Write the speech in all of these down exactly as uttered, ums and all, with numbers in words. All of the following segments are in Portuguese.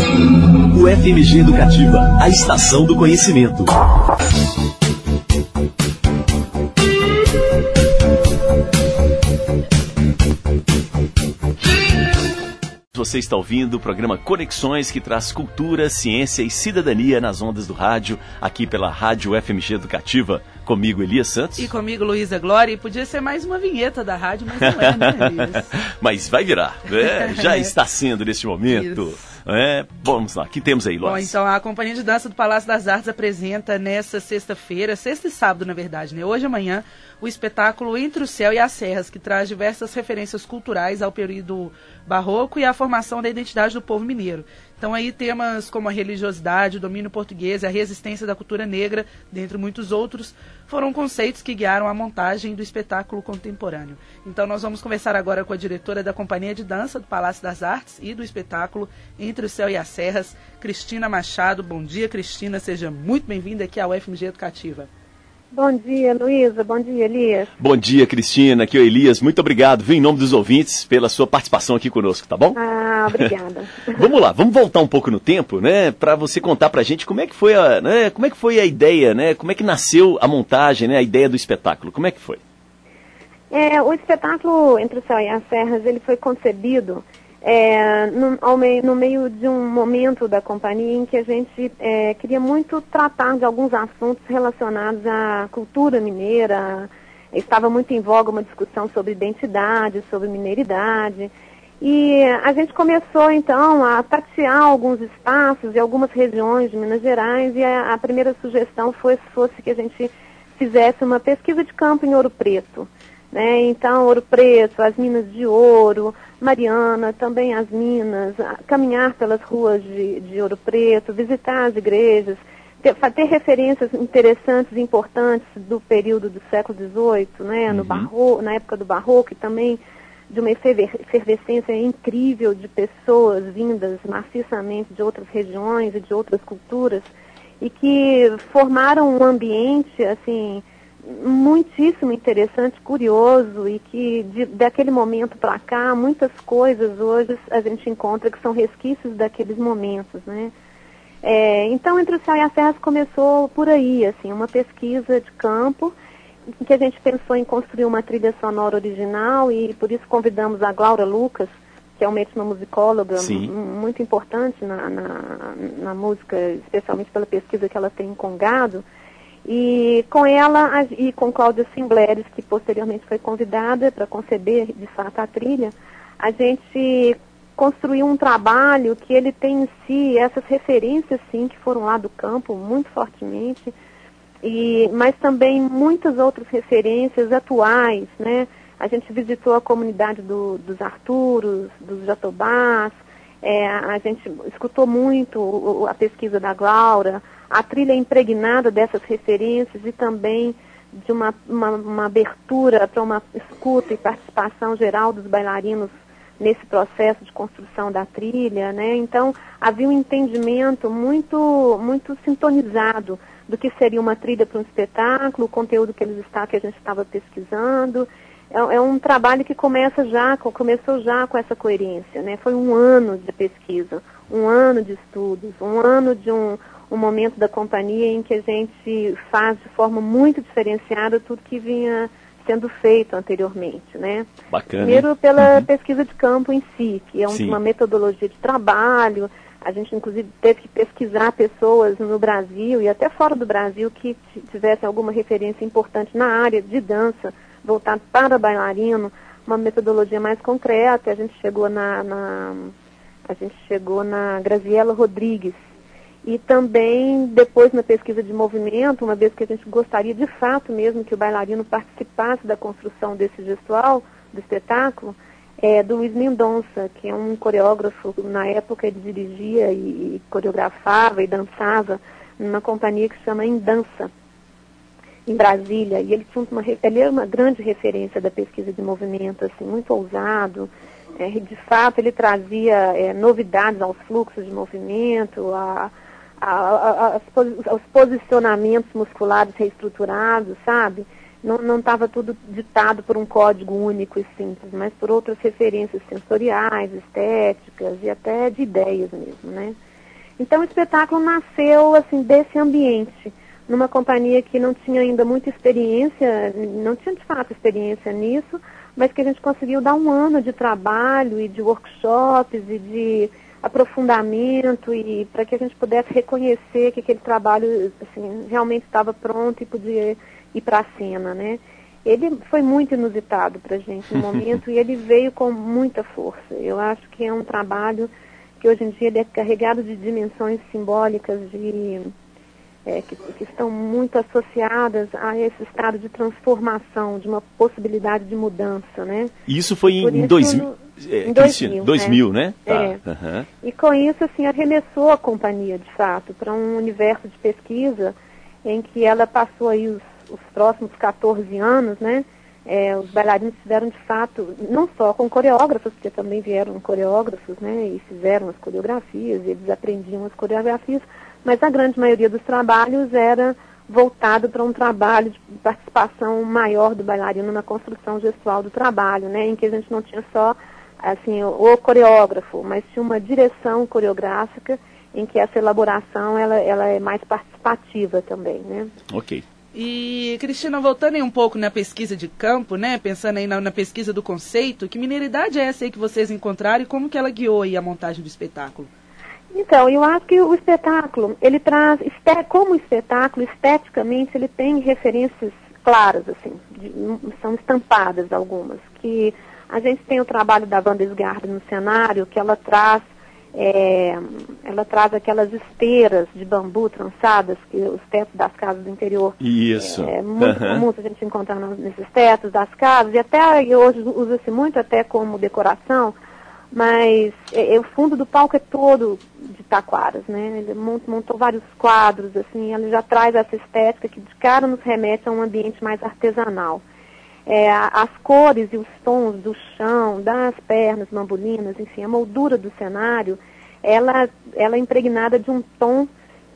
U F M G Educativa, a estação do conhecimento. Você está ouvindo o programa Conexões, que traz cultura, ciência e cidadania nas ondas do rádio, aqui pela Rádio U F M G Educativa. Comigo, Elias Santos. E comigo, Luísa Glória. E podia ser mais uma vinheta da rádio, mas não é, né, Elias? Mas vai virar, né? Já está sendo nesse momento. É, vamos lá, o que temos aí, Lois? Bom, então a Companhia de Dança do Palácio das Artes apresenta nessa sexta-feira, sexta e sábado, na verdade, né? Hoje e amanhã, o espetáculo Entre o Céu e as Serras, que traz diversas referências culturais ao período barroco e à formação da identidade do povo mineiro. Então aí temas como a religiosidade, o domínio português e a resistência da cultura negra, dentre muitos outros, foram conceitos que guiaram a montagem do espetáculo contemporâneo. Então nós vamos conversar agora com a diretora da Companhia de Dança do Palácio das Artes e do espetáculo Entre o Céu e as Serras, Cristina Machado. Bom dia, Cristina, seja muito bem-vinda aqui à U F M G Educativa. Bom dia, Luísa. Bom dia, Elias. Bom dia, Cristina. Aqui é o Elias. Muito obrigado, viu, em nome dos ouvintes, pela sua participação aqui conosco, tá bom? Ah, obrigada. Vamos lá, vamos voltar um pouco no tempo, né, para você contar pra gente como é que foi a, né, como é que foi a ideia, né, como é que nasceu a montagem, né, a ideia do espetáculo, como é que foi? É, o espetáculo Entre o Céu e as Serras, ele foi concebido É, no, ao meio, no meio de um momento da companhia em que a gente é, queria muito tratar de alguns assuntos relacionados à cultura mineira. Estava muito em voga uma discussão sobre identidade, sobre mineiridade. E a gente começou, então, a tatear alguns espaços e algumas regiões de Minas Gerais, e a, a primeira sugestão foi, fosse que a gente fizesse uma pesquisa de campo em Ouro Preto. Né? Então, Ouro Preto, as Minas de Ouro, Mariana, também as minas, caminhar pelas ruas de, de Ouro Preto, visitar as igrejas, ter, ter referências interessantes e importantes do período do século dezoito, né? No uhum. barro, na época do Barroco, e também de uma efervescência incrível de pessoas vindas maciçamente de outras regiões e de outras culturas, e que formaram um ambiente, assim, muitíssimo interessante, curioso, e que de, daquele momento para cá, muitas coisas hoje a gente encontra que são resquícios daqueles momentos, né? É, então, Entre o Céu e as Serras começou por aí, assim, uma pesquisa de campo, em que a gente pensou em construir uma trilha sonora original, e por isso convidamos a Glaura Lucas, que é uma etnomusicóloga m- muito importante na, na, na música, especialmente pela pesquisa que ela tem com gado. E com ela e com Cláudia Simbleres, que posteriormente foi convidada para conceber, de fato, a trilha, a gente construiu um trabalho que ele tem em si essas referências, sim, que foram lá do campo, muito fortemente, e, mas também muitas outras referências atuais, né? A gente visitou a comunidade do, dos Arturos, dos Jatobás, é, a gente escutou muito a pesquisa da Glaura. A trilha é impregnada dessas referências e também de uma, uma, uma abertura para uma escuta e participação geral dos bailarinos nesse processo de construção da trilha, né? Então, havia um entendimento muito, muito sintonizado do que seria uma trilha para um espetáculo, o conteúdo que eles está, que a gente estava pesquisando. É, é um trabalho que começa já, começou já com essa coerência, né? Foi um ano de pesquisa, um ano de estudos, um ano de um um momento da companhia em que a gente faz de forma muito diferenciada tudo que vinha sendo feito anteriormente, né? Bacana. Primeiro pela uhum. pesquisa de campo em si, que é um, uma metodologia de trabalho. A gente, inclusive, teve que pesquisar pessoas no Brasil e até fora do Brasil que tivessem alguma referência importante na área de dança, voltada para bailarino, uma metodologia mais concreta. A gente chegou na, na, a gente chegou na Graziela Rodrigues. E também, depois, na pesquisa de movimento, uma vez que a gente gostaria de fato mesmo que o bailarino participasse da construção desse gestual, do espetáculo, é do Luiz Mendonça, que é um coreógrafo. Na época ele dirigia e, e coreografava e dançava numa companhia que se chama Em Dança, em Brasília. E ele, tinha uma, ele era uma grande referência da pesquisa de movimento, assim, muito ousado. É, de fato, ele trazia é, novidades aos fluxos de movimento, a A, a, a, aos posicionamentos musculares reestruturados, sabe? Não estava tudo ditado por um código único e simples, mas por outras referências sensoriais, estéticas e até de ideias mesmo, né? Então o espetáculo nasceu assim desse ambiente, numa companhia que não tinha ainda muita experiência, não tinha de fato experiência nisso, mas que a gente conseguiu dar um ano de trabalho e de workshops e de aprofundamento e para que a gente pudesse reconhecer que aquele trabalho assim, realmente estava pronto e podia ir para a cena, né? Ele foi muito inusitado para a gente no momento e ele veio com muita força. Eu acho que é um trabalho que hoje em dia ele é carregado de dimensões simbólicas de, é, que, que estão muito associadas a esse estado de transformação, de uma possibilidade de mudança, né? Isso foi e em, isso, dois, no, é, em dois mil, dois mil, né? Tá. É. Uhum. E com isso, assim, arremessou a companhia, de fato, para um universo de pesquisa em que ela passou aí os, os próximos quatorze anos, né? É, os bailarinos tiveram, de fato, não só com coreógrafos, porque também vieram coreógrafos, né, e fizeram as coreografias, eles aprendiam as coreografias, mas a grande maioria dos trabalhos era voltado para um trabalho de participação maior do bailarino na construção gestual do trabalho, né, em que a gente não tinha só, assim, o, o coreógrafo, mas tinha uma direção coreográfica em que essa elaboração, ela, ela é mais participativa também, né. Ok. E, Cristina, voltando aí um pouco na pesquisa de campo, né, pensando aí na, na pesquisa do conceito, que mineridade é essa aí que vocês encontraram e como que ela guiou aí a montagem do espetáculo? Então, eu acho que o espetáculo, ele traz, como espetáculo, esteticamente, ele tem referências claras, assim, de, são estampadas algumas, que a gente tem o trabalho da Wanda Sgarbi no cenário, que ela traz É, ela traz aquelas esteiras de bambu trançadas, que os tetos das casas do interior. Isso. É, é muito uhum. comum a gente encontrar nesses tetos das casas, e até e hoje usa-se muito até como decoração, mas é, é, o fundo do palco é todo de taquaras, né? Ele montou, montou vários quadros, assim, ela já traz essa estética que de cara nos remete a um ambiente mais artesanal. É, as cores e os tons do chão, das pernas bambolinas, enfim, a moldura do cenário, ela, ela é impregnada de um tom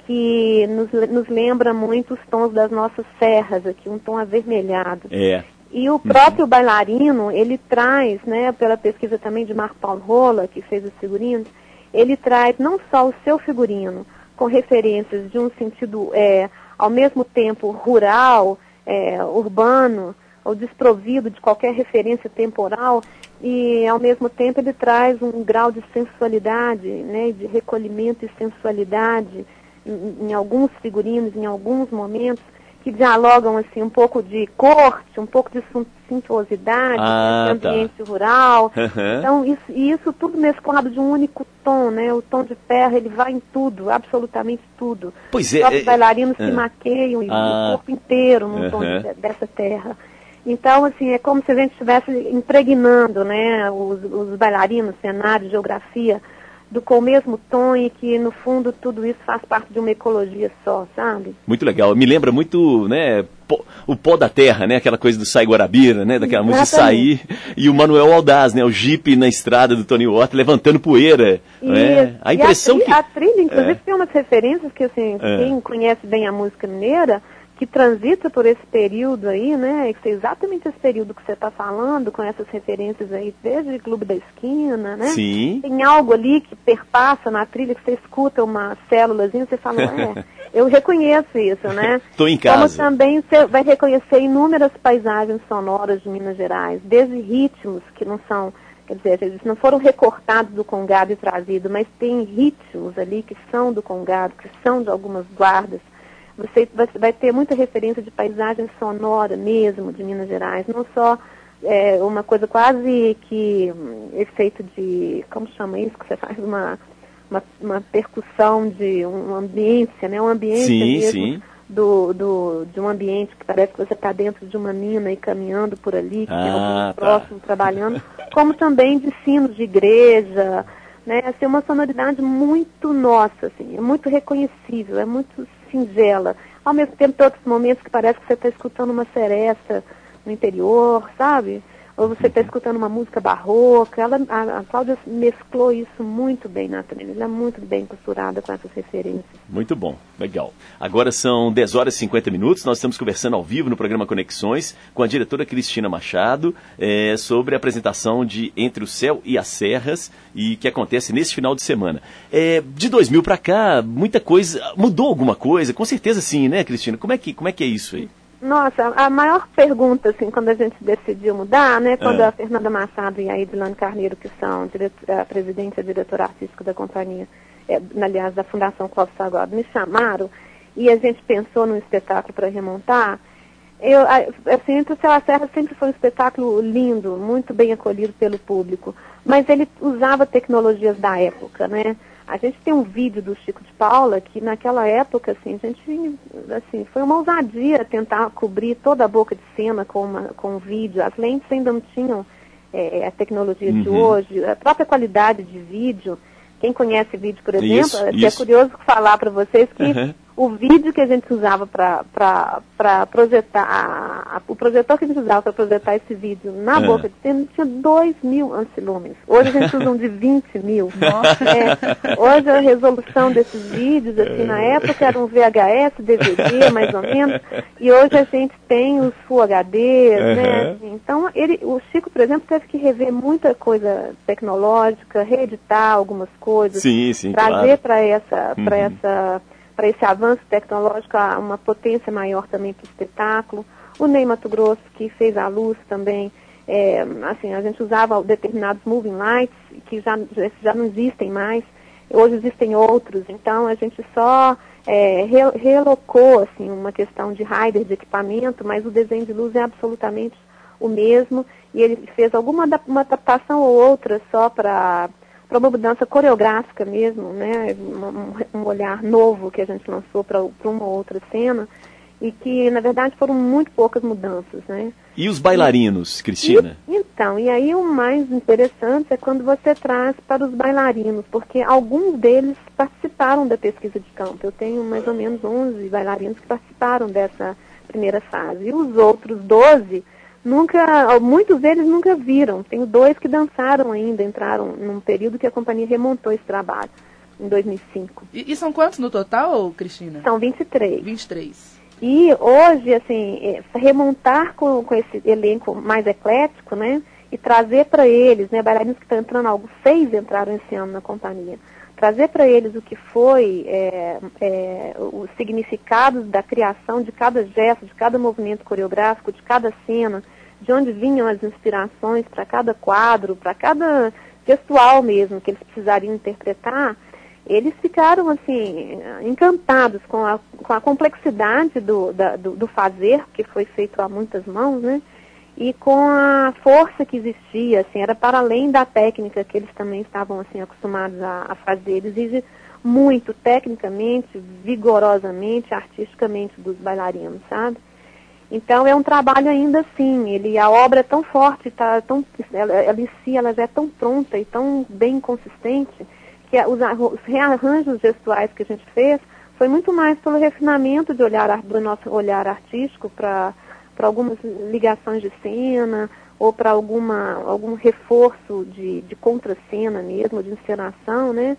que nos, nos lembra muito os tons das nossas serras aqui, um tom avermelhado. É. E o próprio uhum. bailarino, ele traz, né, pela pesquisa também de Marco Paulo Rola, que fez os figurinos, ele traz não só o seu figurino, com referências de um sentido, é, ao mesmo tempo, rural, é, urbano, ou desprovido de qualquer referência temporal, e ao mesmo tempo ele traz um grau de sensualidade, né, de recolhimento e sensualidade em, em alguns figurinos, em alguns momentos, que dialogam assim um pouco de corte, um pouco de suntuosidade, ah, de ambiente tá. rural. Uhum. Então, isso, e isso tudo mesclado de um único tom, né? O tom de terra, ele vai em tudo, absolutamente tudo. Pois Os próprios é, bailarinos é, se maqueiam, ah, o corpo inteiro num uhum. tom de, dessa terra. Então, assim, é como se a gente estivesse impregnando, né, os, os bailarinos, cenário, geografia, do, com o mesmo tom e que, no fundo, tudo isso faz parte de uma ecologia só, sabe? Muito legal. Me lembra muito, né, pó, o pó da terra, né, aquela coisa do Sai Guarabira, né, daquela música Sair, e o Manuel Aldaz, né, o Jeep na estrada do Tony Watt levantando poeira. Né? A impressão e a, tri, que... a trilha, inclusive, é. tem umas referências que, assim, é. quem conhece bem a música mineira, que transita por esse período aí, né, que é exatamente esse período que você está falando, com essas referências aí, desde o Clube da Esquina, né? Sim. Tem algo ali que perpassa na trilha, que você escuta uma célulazinha, você fala, é, eu reconheço isso, né? Estou em casa. Como também você vai reconhecer inúmeras paisagens sonoras de Minas Gerais, desde ritmos que não são, quer dizer, eles não foram recortados do congado e trazidos, mas tem ritmos ali que são do congado, que são de algumas guardas. Você vai ter muita referência de paisagem sonora mesmo de Minas Gerais, não só é, uma coisa quase que um, efeito de, como chama isso, que você faz uma, uma, uma percussão de uma ambiência, né? Um ambiente sim, mesmo sim. Do, do, de um ambiente que parece que você está dentro de uma mina e caminhando por ali, que ah, tem alguém tá. próximo trabalhando, como também de sinos de igreja, né? Assim, uma sonoridade muito nossa, assim, é muito reconhecível, é muito singela. Ao mesmo tempo, tem outros momentos que parece que você está escutando uma seresta no interior, sabe? ou você está escutando uma música barroca. Ela, a, a Cláudia mesclou isso muito bem na trilha, ela é muito bem costurada com essas referências. Muito bom, legal. Agora são dez horas e cinquenta minutos, nós estamos conversando ao vivo no programa Conexões com a diretora Cristina Machado é, sobre a apresentação de Entre o Céu e as Serras, e que acontece nesse final de semana. É, de dois mil para cá, muita coisa, mudou alguma coisa? Com certeza sim, né, Cristina? Como é que, como é, que é isso aí? Nossa, a maior pergunta, assim, quando a gente decidiu mudar, né, quando é. a Fernanda Machado e a Edilane Carneiro, que são a presidente e a diretora artística da companhia, é, aliás, da Fundação Clóvis Salgado, me chamaram, e a gente pensou num espetáculo para remontar, eu, assim, Entre o Céu e a Serra sempre foi um espetáculo lindo, muito bem acolhido pelo público, mas ele usava tecnologias da época, né? A gente tem um vídeo do Chico de Paula que naquela época, assim, a gente, assim, foi uma ousadia tentar cobrir toda a boca de cena com, uma, com um vídeo. As lentes ainda não tinham é, a tecnologia uhum. de hoje, a própria qualidade de vídeo. Quem conhece vídeo, por exemplo, isso, é isso. curioso falar para vocês que uhum. o vídeo que a gente usava para projetar, a, a, o projetor que a gente usava para projetar esse vídeo na uhum. boca de cena tinha dois mil ancilúmenes. Hoje a gente usa um de vinte mil. É, hoje a resolução desses vídeos, assim, na época era um V H S, D V D, mais ou menos, e hoje a gente tem os Full H Ds, uhum. né? Então, ele, o Chico, por exemplo, teve que rever muita coisa tecnológica, reeditar algumas coisas, sim, sim, trazer claro. para essa, uhum. para essa para esse avanço tecnológico, uma potência maior também para o espetáculo. O Ney Mato Grosso, que fez a luz também, é, assim, a gente usava determinados moving lights, que já, já não existem mais, hoje existem outros, então a gente só é, re, relocou, assim, uma questão de rider, de equipamento, mas o desenho de luz é absolutamente o mesmo, e ele fez alguma uma adaptação ou outra só para... para uma mudança coreográfica mesmo, né, um, um olhar novo que a gente lançou para uma outra cena, e que, na verdade, foram muito poucas mudanças, né. E os bailarinos, e, Cristina? E, então, e aí o mais interessante é quando você traz para os bailarinos, porque alguns deles participaram da pesquisa de campo. Eu tenho mais ou menos onze bailarinos que participaram dessa primeira fase, e os outros doze... Nunca, muitos deles nunca viram. Tenho dois que dançaram ainda, entraram num período que a companhia remontou esse trabalho, em dois mil e cinco. E, e são quantos no total, Cristina? São vinte e três. vinte e três. E hoje, assim, remontar com, com esse elenco mais eclético, né, e trazer para eles, né, bailarinos que estão entrando, alguns seis entraram esse ano na companhia, trazer para eles o que foi é, é, os significados da criação de cada gesto, de cada movimento coreográfico, de cada cena, de onde vinham as inspirações para cada quadro, para cada gestual mesmo que eles precisariam interpretar, eles ficaram, assim, encantados com a, com a complexidade do, da, do, do fazer, que foi feito a muitas mãos, né? E com a força que existia, assim, era para além da técnica que eles também estavam, assim, acostumados a, a fazer. Ele exige muito, tecnicamente, vigorosamente, artisticamente dos bailarinos, sabe? Então é um trabalho ainda assim, ele, a obra é tão forte, tá, tão, ela, ela em si ela já é tão pronta e tão bem consistente, que os, os rearranjos gestuais que a gente fez foi muito mais pelo refinamento de olhar, do nosso olhar artístico para para algumas ligações de cena, ou para alguma algum reforço de, de contracena mesmo, de encenação, né?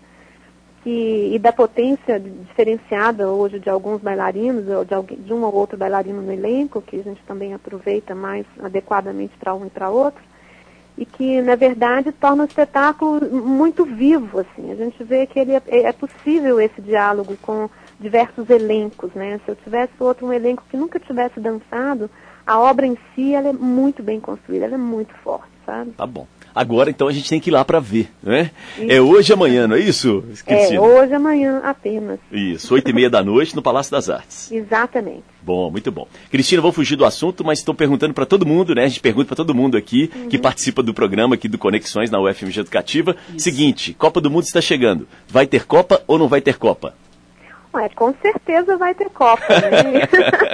Que, e da potência diferenciada hoje de alguns bailarinos, ou de, alguém, de um ou outro bailarino no elenco, que a gente também aproveita mais adequadamente para um e para outro, e que, na verdade, torna o espetáculo muito vivo, assim. A gente vê que ele é, é possível esse diálogo com diversos elencos, né? Se eu tivesse outro um elenco que nunca tivesse dançado, a obra em si, ela é muito bem construída, ela é muito forte, sabe? Tá bom. Agora, então, a gente tem que ir lá para ver, né? Isso. É hoje e amanhã, não é isso, Cristina? É, hoje e amanhã apenas. Isso, oito e meia da noite no Palácio das Artes. Exatamente. Bom, muito bom. Cristina, vou fugir do assunto, mas estou perguntando para todo mundo, né? A gente pergunta para todo mundo aqui uhum. que participa do programa aqui do Conexões na U F M G Educativa. Isso. Seguinte, Copa do Mundo está chegando. Vai ter Copa ou não vai ter Copa? Ué, com certeza vai ter Copa, né?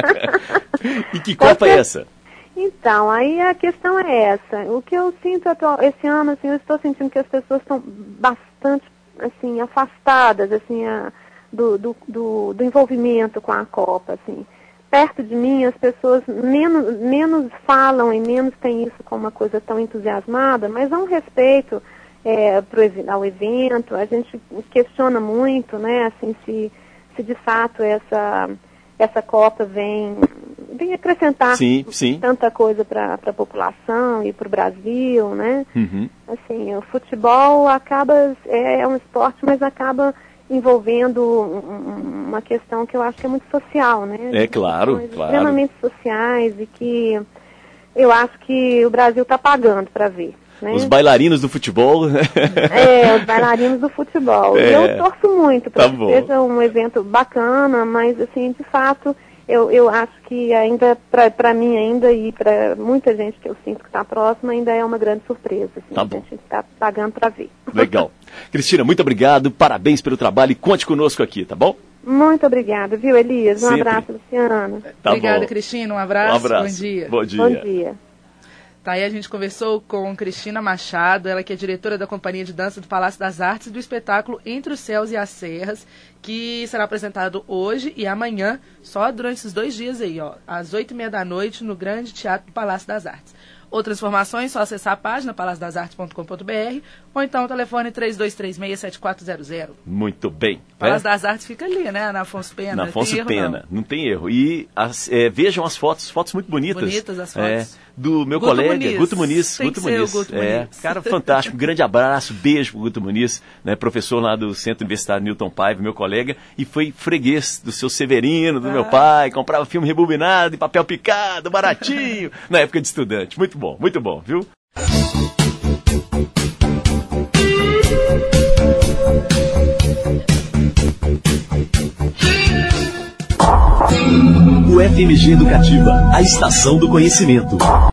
E que Copa é essa? Então, aí a questão é essa. O que eu sinto atual, esse ano, assim, eu estou sentindo que as pessoas estão bastante, assim, afastadas, assim, a, do, do, do, do envolvimento com a Copa, assim. perto de mim as pessoas menos, menos falam e menos têm isso como uma coisa tão entusiasmada, mas há um respeito é, pro, ao evento. A gente questiona muito, né, assim, se, se de fato essa, essa Copa vem, vem acrescentar sim, sim. tanta coisa para a população e para o Brasil, né? Uhum. Assim, o futebol acaba, é, é um esporte, mas acaba envolvendo uma questão que eu acho que é muito social, né? É claro, questões claro. Extremamente sociais e que eu acho que o Brasil está pagando para ver. Né? Os bailarinos do futebol. É, os bailarinos do futebol. É. E eu torço muito para Tá que bom. seja um evento bacana, mas assim, de fato, eu, eu acho que ainda, para mim ainda e para muita gente que eu sinto que está próxima, ainda é uma grande surpresa. Assim, Tá a bom. gente está pagando para ver. Legal. Cristina, muito obrigado, parabéns pelo trabalho e conte conosco aqui, tá bom? Muito obrigada, viu, Elias? Um Sempre. abraço, Luciana. Tá Obrigada, bom. Cristina. Um abraço. Um abraço. Bom dia. Bom dia. Bom dia. Tá aí, a gente conversou com Cristina Machado, ela que é diretora da Companhia de Dança do Palácio das Artes e do espetáculo Entre os Céus e as Serras, que será apresentado hoje e amanhã, só durante esses dois dias aí, ó, às oito e meia da noite, no Grande Teatro do Palácio das Artes. Outras informações, só acessar a página palácio das artes ponto com ponto b r ou então o telefone três dois três seis, sete quatro zero zero. Muito bem. Palácio É? das Artes fica ali, né, na Afonso Pena. Na Afonso Tem erro, Pena, não. não tem erro. E as, é, vejam as fotos, fotos muito bonitas. Bonitas as fotos. É, do meu Guto colega, Muniz. Guto Muniz. Tem Guto que ser o Muniz. Guto é, Muniz. cara fantástico. Um grande abraço, beijo pro Guto Muniz, né, professor lá do Centro Universitário Newton Paiva, meu colega, e foi freguês do seu Severino, do Ah. meu pai, comprava filme rebobinado, de papel picado, baratinho, na época de estudante. Muito bom, muito bom, viu? O F M G Educativa, a estação do conhecimento.